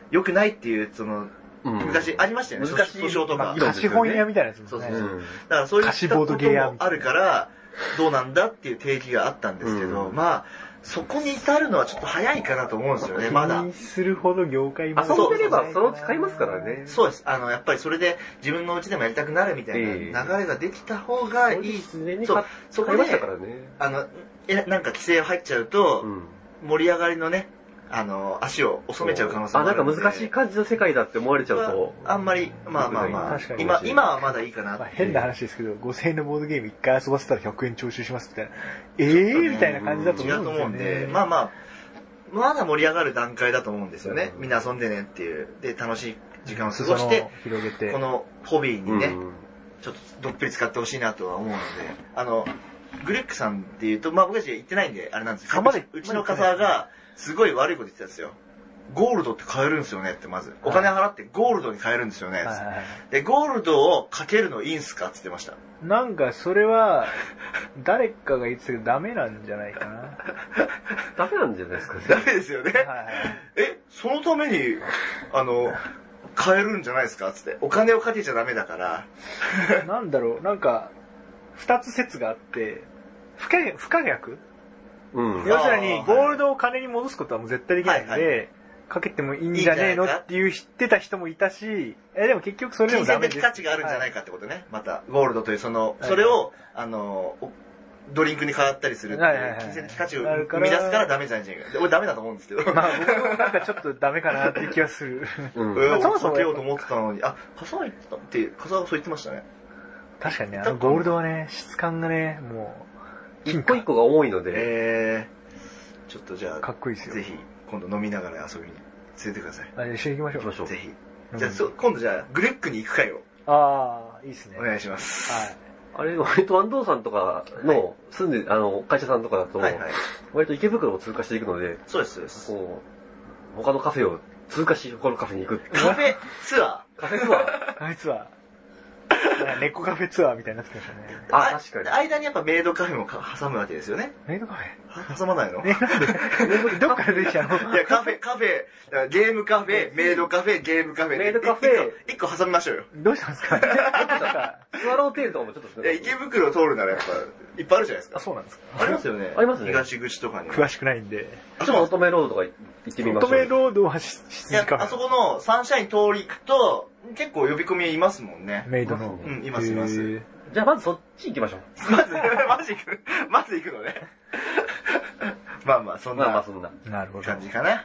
良くないっていう、その、うん、昔ありましたよね。難しい。訴訟とか。 貸本屋みたいなやつもね。 そうそうそう。うん、だからそういうこともあるから、どうなんだっていう定義があったんですけど、うん、まあ、そこに至るのはちょっと早いかなと思うんですよね、まだ。 気にするほど業界も遊んでればそのうち買いますからね。 そうです。あの、やっぱりそれで自分のうちでもやりたくなるみたいな流れができた方がいい。 そう、そうそこで、 あの、え、なんか規制入っちゃうと、うん、盛り上がりのね、あの、足を収めちゃう可能性もあるので。 あ、なんか難しい感じの世界だって思われちゃうと。 あんまり、まあまあまあ、今、今はまだいいかな、 まあ。変な話ですけど、ごせんえんのボードゲームいっかい遊ばせたらひゃくえん徴収しますみたいな。えぇ、ね、みたいな感じだと思うんですよね。違うと思うんで、 まあまあ、まだ盛り上がる段階だと思うんですよね。みんな遊んでねっていう。で、楽しい時間を過ごして、 広げてこのホビーにね、うん、ちょっとどっぷり使ってほしいなとは思うので、あの、グレックさんっていうと、まあ僕たち言ってないんで、あれなんですけど、うちのカサがすごい悪いこと言ってたんですよ。ゴールドって買えるんですよねってまず。お金払ってゴールドに買えるんですよね。で、ゴールドをかけるのいいんすかって言ってました。 なんかそれは、誰かが言ってたけどダメなんじゃないかな。 ダメなんじゃないですかね。 ダメですよね。はいはい、え、そのために、あの、買えるんじゃないですかつって。お金をかけちゃダメだから。 なんだろう、なんか、二つ説があって、不可逆、不可逆、うん、要するに、ゴールドを金に戻すことはもう絶対できないんで、はいはい、かけてもいいんじゃねえのっていう知ってた人もいたし、え、でも結局それでもダメです。 金銭的価値があるんじゃないかってことね。はい、また、ゴールドというその、それを、あの、ドリンクに変わったりするっていう、金銭的価値を生み出すからダメじゃんじゃん。俺ダメだと思うんですけど。 まあ僕もなんかちょっとダメかなっていう気がする。 うん。え、そもそもかけようと思ってたのに、あ、笠は言ってたって、笠はそう言ってましたね。 確かにね、あのゴールドはね、質感がね、もう、一個一個が重いので。 えー、ちょっとじゃあ、 かっこいいですよ。 ぜひ、今度飲みながら遊びに連れてください。 あ、一緒に行きましょう。 ぜひ。じゃあ、そ今度じゃあ、グレックに行く会を。 ああ、いいですね。 お願いします。はい。 あれ、割と安藤さんとかの住んで、あの、会社さんとかだと、はいはい、割と池袋を通過していくので、 そうです、そうです。 こう、他のカフェを通過し、他のカフェに行く。 カフェツアーカフェツアーカフェツアー。猫カフェツアーみたいになってましたね。 あ、確かに。間にやっぱメイドカフェも挟むわけですよね。 メイドカフェ挟まないの？ え、なんでどっから出てきたの？ いや、カフェ、カフェ、ゲームカフェ、メイドカフェ、ゲームカフェ。 メイドカフェ。 一個挟みましょうよ。 どうしたんですか？ スワローテールとかもちょっと。 いや、池袋通るならやっぱ、いっぱいあるじゃないですか。 あ、そうなんですか？ ありますよね。 ありますね。 東口とかに。 詳しくないんで。 ちょっと乙女ロードとか行ってみましょう。 乙女ロードはし、 いや、あそこのサンシャイン通り行くと、結構呼び込みいますもんね。 メイドの。 うん、いますいます。 じゃあまずそっち行きましょう。 まず、まず行く、まず行くのね。まあまあ、そんな、 まあまあそんな感じかな。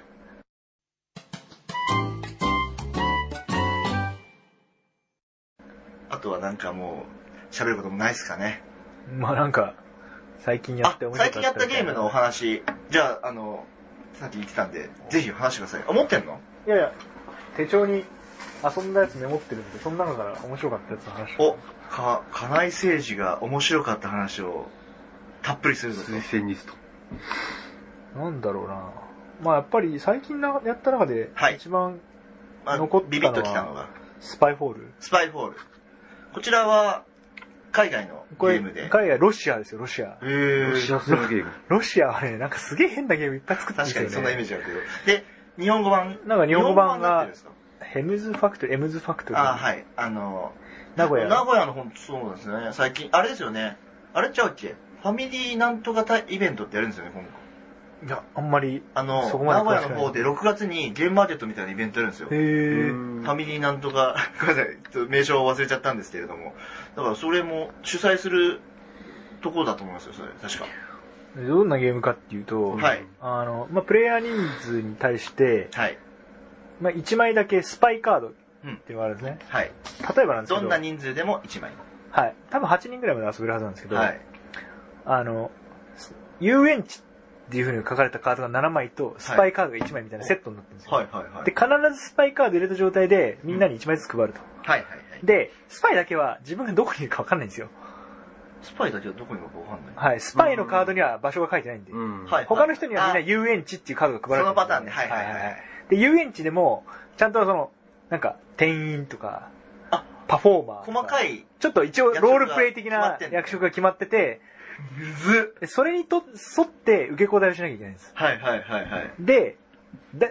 あとはなんかもう、喋ることもないですかね。 まあなんか、最近やって面白かった。 最近やったゲームのお話、じゃあ、あの、さっき言ってたんで、ぜひ話してください。あ、持ってんの？ いやいや、手帳に遊んだやつメモってるんで、その中から面白かったやつの話。 お、か、金井誠司が面白かった話をたっぷりするぞと。 推薦リスト。 なんだろうな。まあやっぱり最近やった中で一番残ったのは、 ビビッときたのがスパイフォール。 スパイフォール。こちらは海外のゲームで。 海外、ロシアですよ、ロシア。 へー。 ロシア製のゲーム。 ロシアはね、なんかすげえ変なゲームいっぱい作ってるんですよね。 確かにそんなイメージあるけど。で、日本語版なんか日本語版が、ヘムズファクトリー、エムズファクトリー。 あ、はい。あの、 名古屋。 名古屋の本、そうですね。最近、あれですよね。あれちゃうっけ？ファミリーなんとかイベントってやるんですよね、今後。 いや、あんまり。 あの、名古屋の方でろくがつにゲームマーケットみたいなイベントやるんですよ。 へー。 ファミリーなんとか、ごめんなさい、名称を忘れちゃったんですけれども。だからそれも主催するところだと思いますよ、それ。確か。 どんなゲームかっていうと、 はい。 あの、まあ、プレイヤー人数に対して、 はい。 まあ、いちまいだけスパイカードっていうのがあるんですね。 うん、はい。 例えばなんですけど。 どんな人数でもいちまい。 はい。多分はちにんぐらいまで遊べるはずなんですけど、 はい。 あの、遊園地っていう風に書かれたカードがななまいと、スパイカードがいちまいみたいなセットになってるんですよ。 はいはいはい。 で、必ずスパイカード入れた状態で、みんなにいちまいずつ配ると。 うん、はいはいはい。 で、スパイだけは自分がどこにいるか分かんないんですよ。 スパイだけはどこにいるか分かんない。 はい。スパイのカードには場所が書いてないんで。うん、はい。他の人にはみんな遊園地っていうカードが配られてる。 そのパターンね。はいはいはい。 で、遊園地でも、ちゃんとその、なんか、店員とか、パフォーマーとか。 細かい。 ちょっと一応ロールプレイ的な役職が決まってて、 むずっ。 それにと沿って受け答えをしなきゃいけないんです。 はいはいはいはい。 で、で、あの、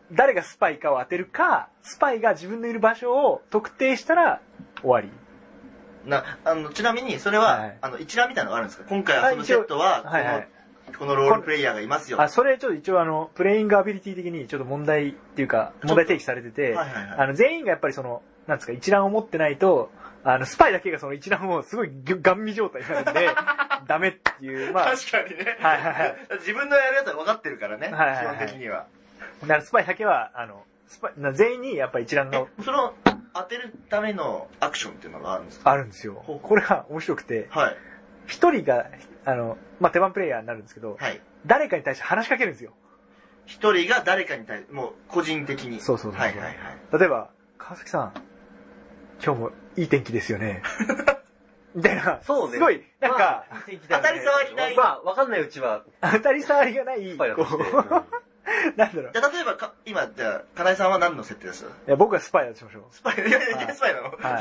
誰がスパイかを当てるか、スパイが自分のいる場所を特定したら終わり。 な、あの、ちなみに、それは、はい、あの、一覧みたいなのがあるんですか？今回遊ぶセットは、はいはい、このロールプレイヤーがいますよ。 あ、それちょっと一応あの、プレイングアビリティ的にちょっと問題っていうか、問題提起されてて、はいはいはい、あの、全員がやっぱりその、なんですか、一覧を持ってないと、あの、スパイだけがその一覧をすごいガン見状態になるんで、ダメっていう、まあ。 確かにね。 はいはいはい。 自分のやるやつは分かってるからね。はいはいはい、基本的には。 だからスパイだけは、あの、スパイ、全員にやっぱり一覧の。 その、当てるためのアクションっていうのがあるんですか？ あるんですよ。これが面白くて、 はい。 一人が、あの、まあ、手番プレイヤーになるんですけど、はい。誰かに対して話しかけるんですよ。 一人が誰かに対して、もう個人的に。 そうそうそう。 はいはいはい。 例えば、川崎さん、今日もいい天気ですよね。みたいな。そうね。すごい、なんか、まあ、 当たり障りない。 まあ、わかんないうちは。 当たり障りがない、こう。なんだろう。 じゃあ、例えばか、今、じゃあ、金井さんは何の設定です？いや、僕はスパイだとしましょう。 スパイ、いやいや、スパイなの？ はい。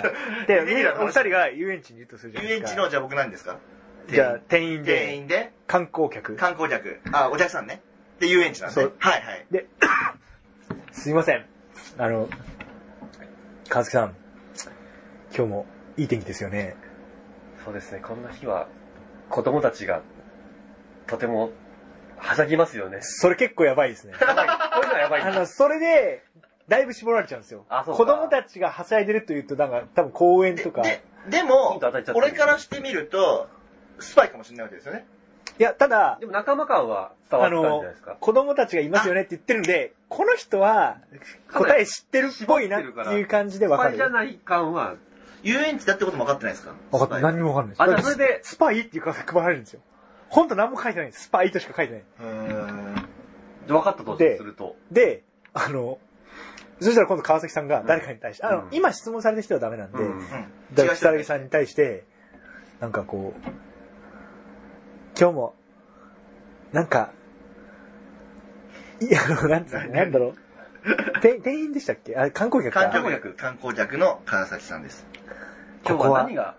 で、お二人が遊園地にいるとするじゃないですか。 遊園地の、じゃあ僕何ですか？ じゃあ、店員で。 店員で。 観光客。 観光客。あ、お客さんね。で、遊園地なんですね。はいはい。 で、すいません。あの、川崎さん、今日もいい天気ですよね。 そうですね、こんな日は、子供たちが、とても、はしゃぎますよね。 それ結構やばいですね。 やばい。こういうのはやばい。 あの、それで、だいぶ絞られちゃうんですよ。あ、そうか。子供たちがはしゃいでるというと、なんか、多分公園とか。 で、でも、俺からしてみると、スパイかもしれないわけですよね。 いや、ただ、 でも仲間感は伝わったんじゃないですか。 子供たちがいますよねって言ってるんで、この人は、答え知ってるっぽいなっていう感じでわかる。 スパイじゃない感は、 遊園地だってことも分かってないですか？ 分かってない。何にも分かんないです。 あ、じゃあそれで、 スパイっていうか配られるんですよ。ほんと何も書いてないんです。スパイとしか書いてない。 うーん。 じゃ分かったとすると。 で、あの、そしたら今度川崎さんが誰かに対して、うん、あの、今質問された人はダメなんで、うん、だから木更木さんに対して、なんかこう、今日も、なんか、いや、あの、なんつうの、なんだろう。店員でしたっけ？あれ、観光客か。 観光客、観光客の川崎さんです。 今日は何が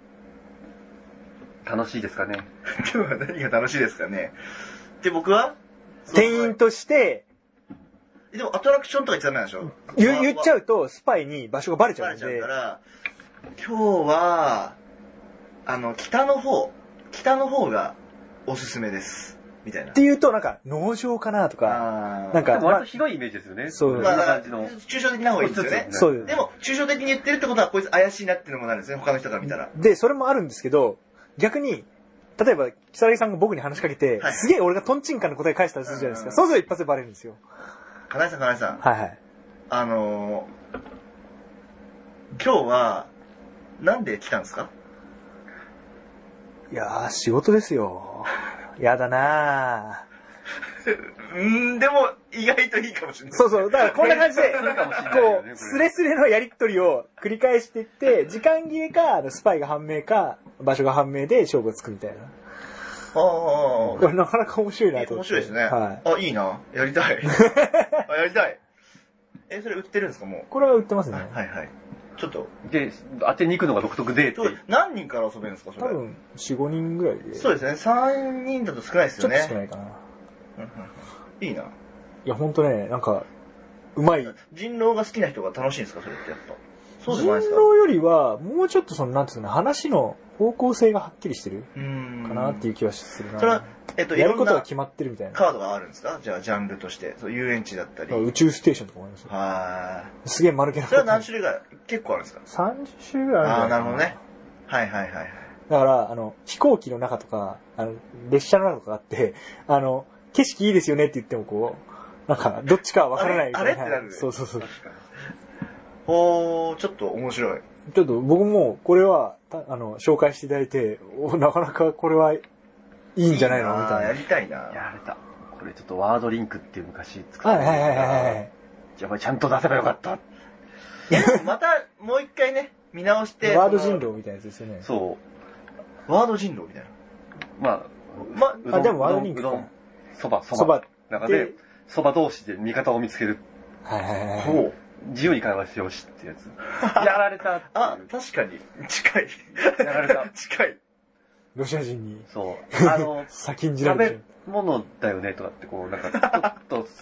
楽しいですかね？ 今日は何が楽しいですかね？で、僕は店員として、 でもアトラクションとか言っちゃダメなんでしょ？ 言, 言っちゃうと、スパイに場所がバレちゃうんで。 バレちゃうから、今日は、あの、北の方、北の方がおすすめです。みたいな。 っていうと、なんか、農場かなとか、なんか、 でも割と広いイメージですよね。 そう。 まあ、感じの抽象的な方がいいですよね。 そうです。 でも、抽象的に言ってるってことは、こいつ怪しいなっていうのもなるんですね、他の人から見たら。 で、それもあるんですけど、逆に、例えば、木更木さんが僕に話しかけて、はい、すげえ俺がトンチンカンの答え返したりするじゃないですか。そうすると一発でバレるんですよ。 金井さん、金井さん。 はいはい。 あのー、今日は、なんで来たんですか？ いやー、仕事ですよ。やだなー。 うん、でも、意外といいかもしれない。 そうそう。だからこんな感じで、こう、スレスレのやりとりを繰り返していって、時間切れか、スパイが判明か、場所が判明で勝負をつくみたいな。ああ。これなかなか面白いなと思って。 面白いですね。はい。あ、いいな。やりたい。あ、やりたい。え、それ売ってるんですか、もう。 これは売ってますね。 はいはい。ちょっと。 で、当てに行くのが独特で。 何人から遊べるんですか、それ。 多分、よん、ごにんぐらいで。 そうですね。さんにんだと少ないですよね。 ちょっと少ないかな。 いいな。いや、ほんとね、なんか、うまい。 人狼が好きな人が楽しいんですか、それってやっぱ。そうでもないですか。 人狼よりは、もうちょっとその、なんつうの、話の方向性がはっきりしてるかなっていう気はするな。 それは、えっと、 やることが決まってるみたいな。 カードがあるんですか？じゃあ、ジャンルとして。そう、遊園地だったり。 宇宙ステーションとかもありますよ。 はーい。すげえ丸けな。 それは何種類ぐらい？結構あるんですか？ さんじゅっ種類ぐらいあるんああ、なるほどね。はいはいはいはい。 だから、あの、飛行機の中とか、あの、列車の中とかあって、あの、景色いいですよねって言ってもこう、なんか、どっちかわからないみたいな。 あれってなるね。 そうそうそう。 ほー、ちょっと面白い。 ちょっと僕も、これは、あの、紹介していただいて、おなかなかこれはいいんじゃないのみたいな。 やりたいな。 やれた。これちょっとワードリンクっていう昔作った。 はいはいはいはい。 やっぱりちゃんと出せばよかった。 いや、また、もう一回ね、見直して。 ワード人狼みたいなやつですよね。 そう。 ワード人狼みたいな。 まあ、 まあ、でもワードリンクか。 そば、そば。中で、そば同士で味方を見つける。 はいはいはい。 ほう。自由に会話してよしってやつ。やられた。 あ、確かに。近い。 やられた。 近い。 ロシア人に。 そう。あの、 先んじられてる。 食べ物だよねとかってこう、なんか、ちょっと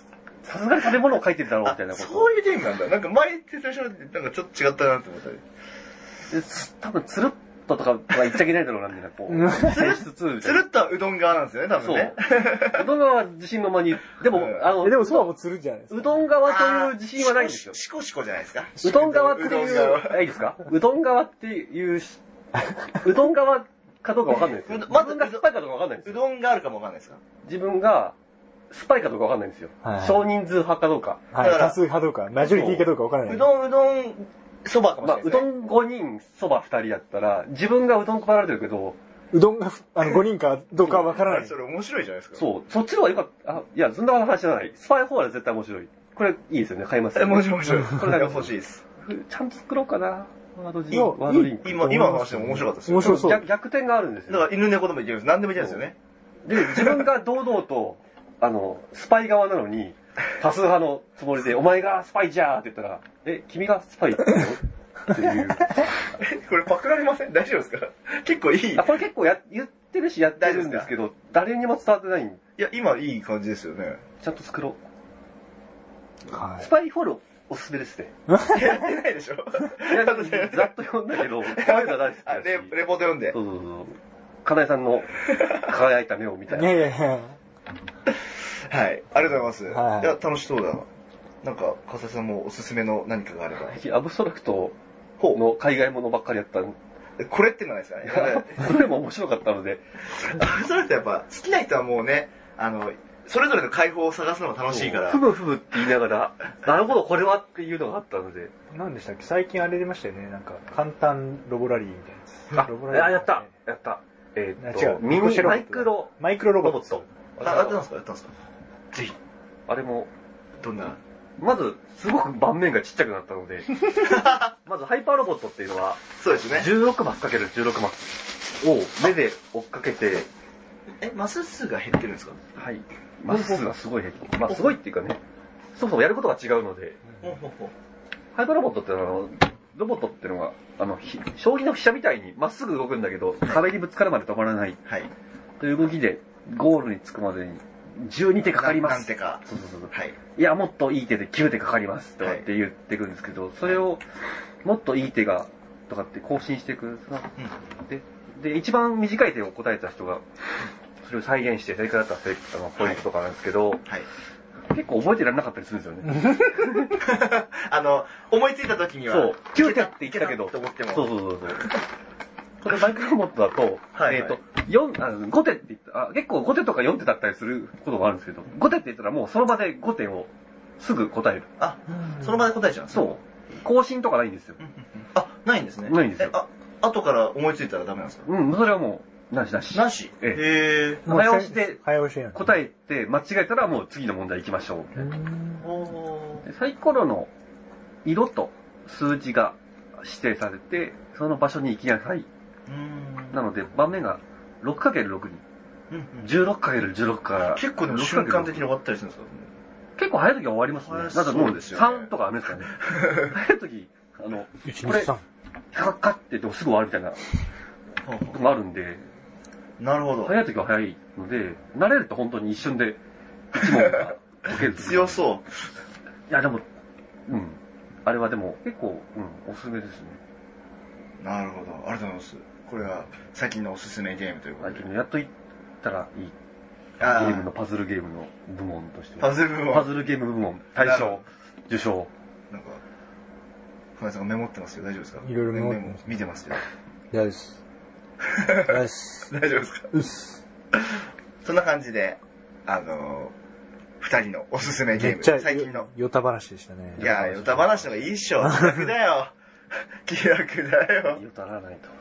さすがに食べ物を書いてるだろうみたいなこと。 そういうゲームなんだ。なんか前説明したのってなんかちょっと違ったなって思ったり。 多分つるっととかは言っちゃいけないだろうな、みたいな、こう。つるっとつるつるっとはうどん側なんですよね、多分ね。 そう。うどん側は自信の間に、でも、あの、 でもそばもつるじゃないですか。 うどん側という自信はないんですよ。 シコシコじゃないですか。 うどん側っていう、いいですかうどん側っていう、うどん側かどうかわかんないですよ。まずがスパイかどうかわかんないんですよ。 うどんがあるかもわかんないですか自分が、スパイかどうかわかんないんですよ。少人数派かどうか。 はい、多数派どうか、マジョリティかどうかわからない。 うどん、うどん、そばかもしれないですね。 まあ、うどんごにん、そばふたりだったら、自分がうどん配られてるけど、 うどんがあのごにんかどうかはわからない。 それ面白いじゃないですか。 そう。そっちの方がよかった。あ、いや、そんな話じゃない。スパイフォーは絶対面白い。これいいですよね。買いますよ、ね。 面白い面白い。これが欲しいです。 ちゃんと作ろうかな。ワードジン、ワードリンク。 今、今の話でも面白かったですよ。 面白そう。 逆、逆転があるんですよ。 だから犬猫でもいけるんです。何でもいけるんですよね。 で、自分が堂々と、あの、スパイ側なのに、多数派のつもりで、お前がスパイじゃーって言ったら、え、君がスパイって言うのっていう。 これパクられません？大丈夫ですか？結構いい。 あ、これ結構や、言ってるしやってるんですけど、誰にも伝わってないん。いや、今いい感じですよね。 ちゃんと作ろう。 はい。 スパイフォローおすすめですね。 やってないでしょ？ いや、ざっと読んだけど、こういうの大好きだし。 レ、レポート読んで。 そうそうそう。かなえさんの輝いた目を見たい。 いやいやいや。 はい。ありがとうございます。 はい。 いや、楽しそうだな。なんか、笠井さんもおすすめの何かがあれば。 アブストラクトの海外ものばっかりやったんこれってのはないですかね。 それも面白かったので。 アブストラクトやっぱ、好きな人はもうね、あの、それぞれの解放を探すのが楽しいから。 ふむふむって言いながら、なるほど、これはっていうのがあったので。 何でしたっけ最近あれ出ましたよね。なんか、簡単ロボラリーみたいなやつ。 あ、 ロボラリーあ、やったやったえー、っと、 違う。 ミニマイクロ、 マイクロロボット。 あ、やったんですかやったんですかぜひ。 あれも、 どんなまず、すごく盤面がちっちゃくなったので、まずハイパーロボットっていうのは、 そうですね。 じゅうろくマスかけるじゅうろくマスを目で追っかけて、 え、マス数が減ってるんですか？ はい。マス数がすごい減ってる。まあすごいっていうかね、そもそもやることが違うので、ハイパーロボットってあの、ロボットっていうのが、あの、将棋の飛車みたいにまっすぐ動くんだけど、壁にぶつかるまで止まらない。 はい。 という動きで、ゴールに着くまでにじゅうにてかかります。 何手か。 そうそうそう。 はい。 いや、もっといい手できゅうてかかります。とかって言ってくるんですけど、それを、もっといい手が、とかって更新していく。で、で、一番短い手を答えた人が、それを再現して正解だったらあのポイントとかなんですけど、はい、結構覚えてられなかったりするんですよね。 あの、思いついた時には、 そう、きゅうてって言ってたけど、 と思っても。 そうそうそうそう。これマイクロロボットだと、はい、えっ、ー、と、よん、あの、ごてって言ったあ、結構ごてとかよんてだったりすることもあるんですけど、ごてって言ったらもうその場でごてをすぐ答える。 あ、その場で答えちゃうんですか？ そう。更新とかないんですよ。 あ、ないんですね。 ないんですよ。 あ、後から思いついたらダメなんですか？ うん、それはもう、なしなし。 なし？ ええ。早押しで、答えて間違えたらもう次の問題行きましょう。サイコロの色と数字が指定されて、その場所に行きなさい。なので、盤面が ろくかけるろく に、じゅうろくかけるじゅうろく から。 結構でも瞬間的に終わったりするんですか？ 結構早い時は終わりますね。なんかもうさんとかあるんですかね。早い時、あの、これ、カッカッって言ってもすぐ終わるみたいなのがあるんで、 なるほど。 早い時は早いので、慣れると本当に一瞬でいち問が解ける。 強そう。 いやでも、うん。あれはでも結構、うん、おすすめですね。 なるほど。ありがとうございます。これが最近のおすすめゲームということで。 最近のやっと言ったらいい。ゲームのパズルゲームの部門として。 パズル部門。 パズルゲーム部門、大賞、受賞。 なんか、金井さんがメモってますよ。大丈夫ですか？ いろいろメモってます。 見てますよ。 いやです。よし。 大丈夫ですか？ うっす。 そんな感じで、あの、二人のおすすめゲーム。最近の。 ヨタ話でしたね。 いや、ヨタ話の方がいいっしょ。気楽だよ。気楽だよ。 ヨタらないと。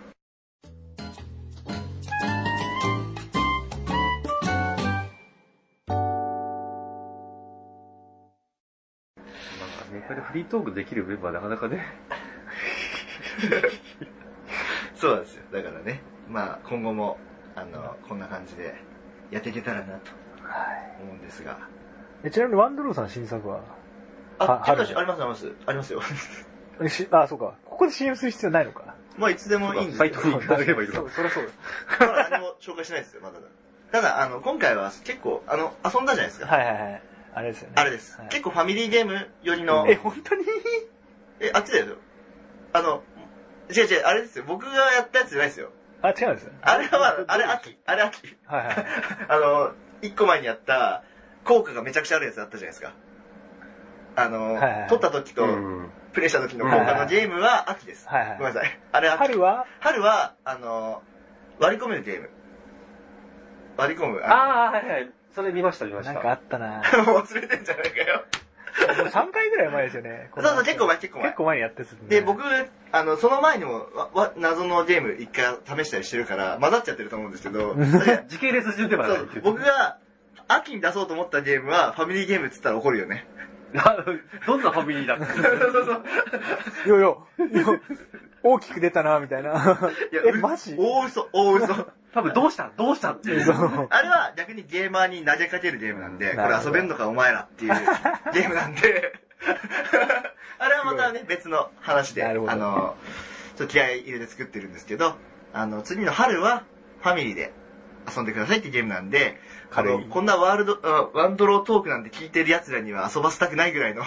これでフリートークできるメンバーなかなかね。 そうなんですよ。だからね、まあ今後も、あの、こんな感じでやっていけたらなと思うんですが。 え、ちなみにワンドローさん新作はあ、ちょっとありますあります。ありますよ。 あ、そうか。ここで シーエム する必要ないのか。 まあいつでもいいんですサイトに行かなければいいのか。 そりゃそうだ。まだ何も紹介しないですよ、まだ。ただ、あの、今回は結構、あの、遊んだじゃないですか。 はいはいはい。 あれですよね。 あれです。 はい、 結構ファミリーゲームよりの。 え、本当にえ、あっちだよ。あの、違う違う、あれですよ。僕がやったやつじゃないですよ。 あ、違うんですよ。 あれはまあ、あれ秋。あれ秋。 はいはい。 あの、一個前にやった効果がめちゃくちゃあるやつあったじゃないですか。あの、はいはい、撮った時と、プレイした時の効果のゲームは秋です。 はいはい、 ごめんなさい。あれ秋。 春は春は、あの、割り込めるゲーム。割り込む。 ああ、はいはい。それ見ました見ました。 なんかあったなもう忘れてんじゃないかよ。 さんかいぐらい前ですよね。 そうそう、結構前、結構前。 結構前にやってする、 ね。で、僕、あの、その前にも、わ、わ、謎のゲーム一回試したりしてるから、混ざっちゃってると思うんですけど、 時系列順ではないそう、僕が、秋に出そうと思ったゲームは、ファミリーゲームって言ったら怒るよね。 どんなファミリーだってそうそうそう。 いやいや、いや、大きく出たな、みたいな。いや、え、マジ大嘘、大嘘。 多分どうしたどうしたっていう。 あれは逆にゲーマーに投げかけるゲームなんで、これ遊べんのかお前らっていうゲームなんで、あれはまたね、別の話で、あの、ちょっと気合い入れて作ってるんですけど、あの、次の春はファミリーで遊んでくださいっていうゲームなんで、あの、こんなワールド、ワンドロートークなんて聞いてる奴らには遊ばせたくないぐらいの。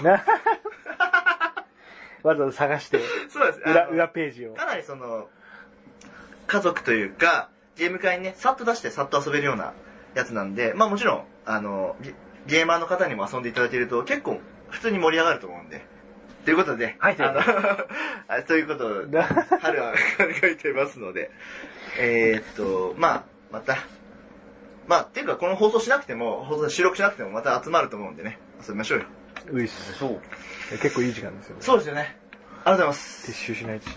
わざわざ探して、 そうです。 裏、裏ページを。 かなりその、家族というか、ゲーム会にね、さっと出してさっと遊べるようなやつなんで、まあもちろん、あの、ゲーマーの方にも遊んでいただけると結構普通に盛り上がると思うんで。ということで、 はい、 あの、ということで、春は考えてますので、えー、っと、まあ、また、まあ、っていうかこの放送しなくても、放送収録しなくてもまた集まると思うんでね、遊びましょうよ。 ういっす。そう。結構いい時間ですよね。 そうですよね。ありがとうございます。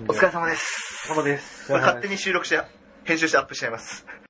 撤収しないと死んじゃう。 お疲れ様です。 ものです。 これ勝手に収録して、編集してアップしちゃいます。